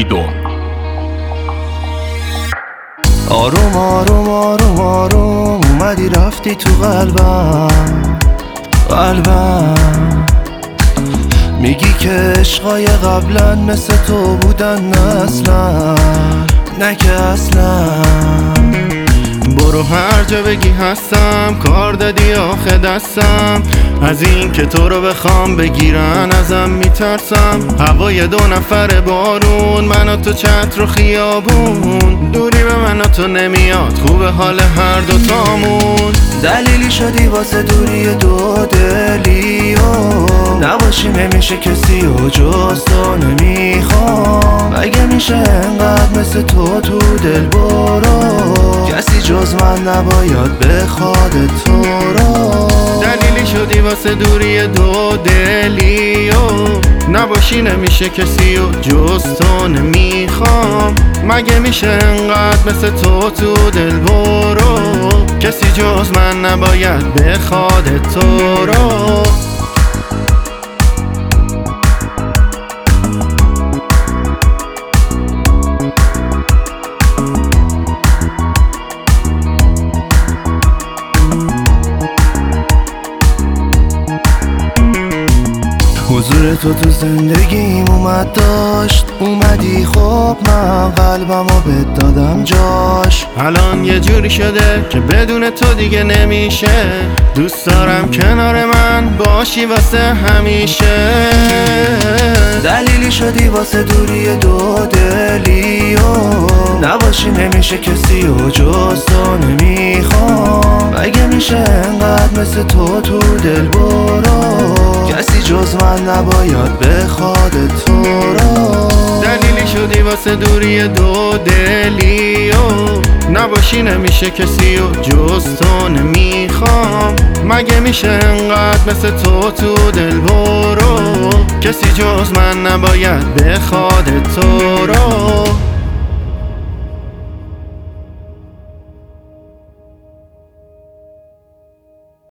میدون. آروم آروم آروم آروم اومدی رفتی تو قلبم میگی که عشقای قبلا مثل تو بودن، نه اصلا، نه که اصلا. برو هر جا بگی هستم، کار دادی آخه دستم. از این که تو رو بخوام بگیرن ازم میترسم. هوای 2 نفر بارون، من و تو چتر و خیابون. دوری به من و تو نمیاد، خوبه حال هر دوتامون. دلیلی شدی واسه دوری 2 دلی و نباشی نمیشه کسی و جز تو نمیخوام. اگه میشه انقدر مثل تو دل برو، کسی جز من نباید بخواد تو رو. دلیلی شدی واسه دوری 2 دلی و نباشی نمیشه کسی و جز تو نمیخوام. مگه میشه انقدر مثل تو دل برو، کسی جز من نباید بخواد تو رو. حضور تو زندگیم اومدی، خب من قلبمو بهت دادم جاش. الان یه جوری شده که بدون تو دیگه نمیشه. دوست دارم کنار من باشی واسه همیشه. دلیلی شدی واسه دوری 2 دلی و نباشی نمیشه کسی و جز تو نمیخوام. اگه میشه انقدر مثل تو دل برو، کسی جز من نباید بخواد تو رو. دلیلی شدی واسه دوری 2 دلی و نباشی نمیشه کسی و جز تو نمیخوام. مگه میشه انقدر مثل تو دل برو، کسی جز من نباید بخواد تو رو.